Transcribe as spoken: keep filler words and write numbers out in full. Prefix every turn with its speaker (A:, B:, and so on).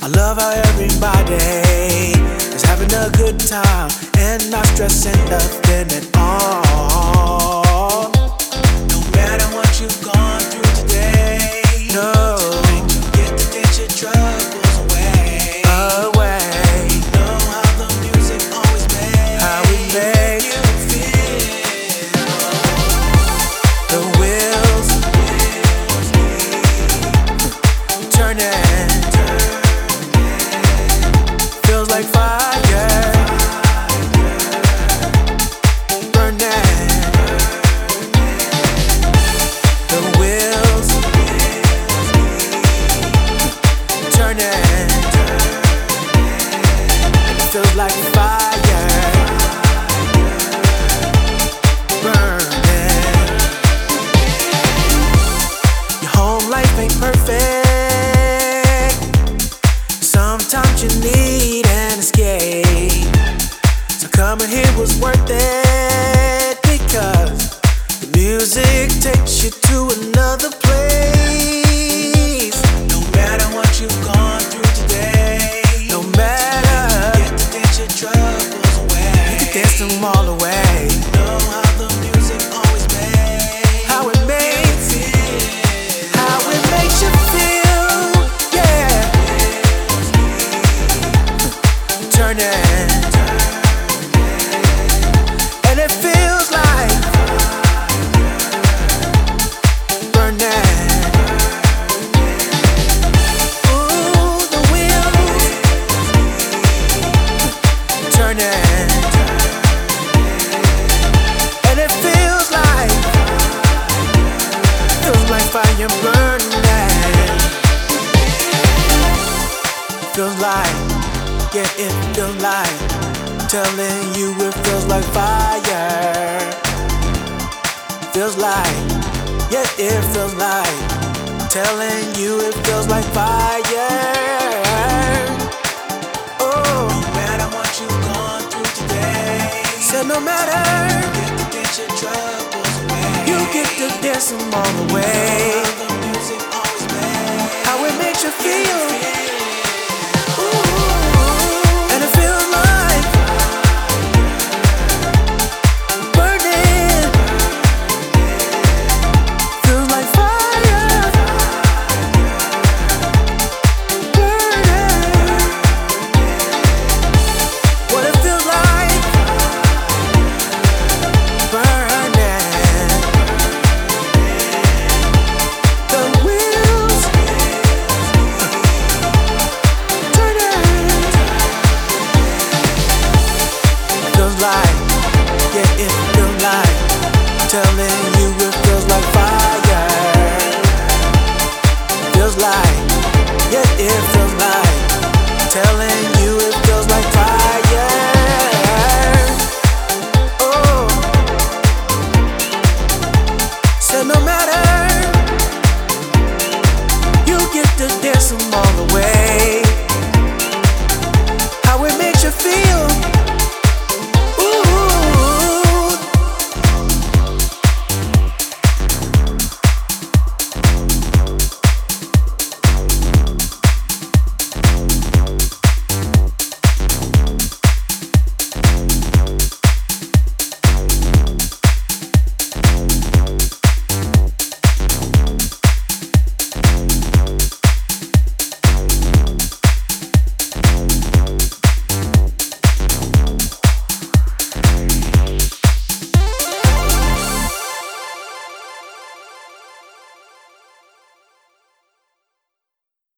A: love how everybody is having a good time and not stressing nothing at all. No matter what you've gone through today, no, tonight you get to get your troubles away. Away. You know how the music always makes how we make you feel. The wheels turning. Feels like fire burning. The wheels turning. Feels like fire burning. Your home life ain't perfect. Sometimes you need an escape. So coming here was worth it, because the music takes you to another place. No matter what you've gone through today, no matter, you get to dance your troubles away. You can dance them all away. You know how the music always makes how it makes how it makes you feel. Yeah. Turning, and it feels like burning. Ooh, the wheels turning, and it feels like feels like fire burning. Feels like, yeah, it feels like, telling you it feels like fire. Feels like, yeah, it feels like, telling you it feels like fire. Oh, no matter what you've gone through today, said no matter, you get to dance your troubles away. You get to dance them all the way.